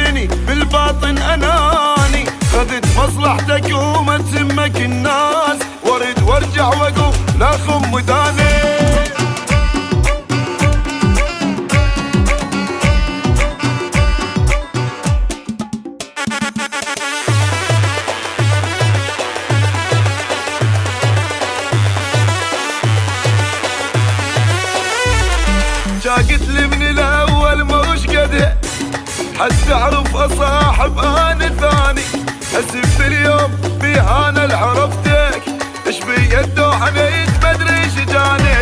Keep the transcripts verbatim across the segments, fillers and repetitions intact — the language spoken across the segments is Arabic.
تدريني بالباطن اناني، خذت مصلحتك وما تهمك الناس، وارد وارجع واقول لا خم وداني. جاقت لي من الاول مش قده، حتى اعرف اصاحب انا ثاني، اسف اليوم بهانا اللي عرفتك، ايش بي الدوحه نيت مدري ايش جاني.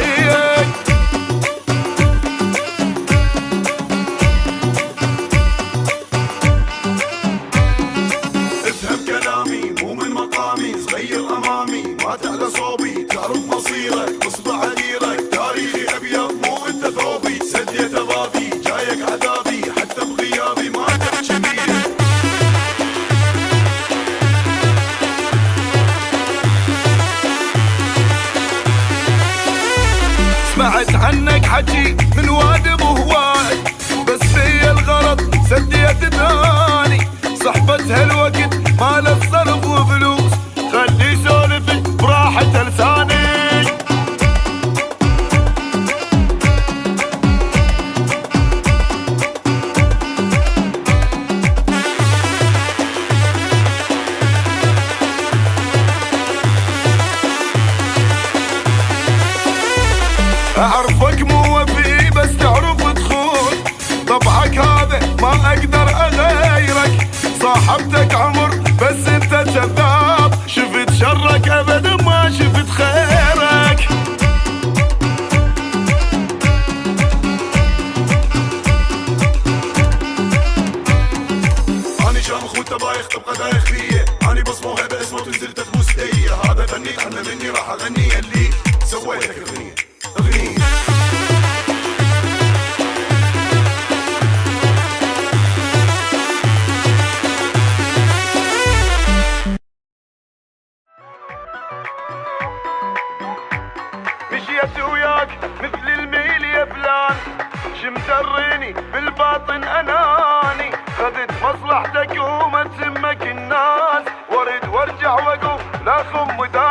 افهم كلامي مو من مقامي، صغير امامي ما تعلى صوبي، تعرف مصيرك مصبع عذيرك، تاريخي ابيض مو انت ثوبي، سديت بابي جايك عذابي، حتى بغيابي ما تحكي بيه. سمعت عنك حكي من وادم وهواي، بس في الغلط سديت ثاني، صحبة هالوقت ما له صرف وفلوس، خلي سولفي براحة لساني. اعرفك مو وفي بس تعرف تخون، طبعك هذا ما اقدر اغيرك، صاحبتك عمر بس انت كذاب، شفت شرك ابدا ما شفت خيرك. اني شامخ وانت بايخ تبقى دايخ فيا، اني بس موهبه اسمه تنزل تفوز ايديا، هذا فني عنه مني راح اغني اللي سويتك اغنيه اغنيه. مشيت وياك مثل الميل يا فلان، شمتريني بالباطن اناني، خذت مصلحتك وما تهمك الناس، وارد وارجع واقول لا خم وداني.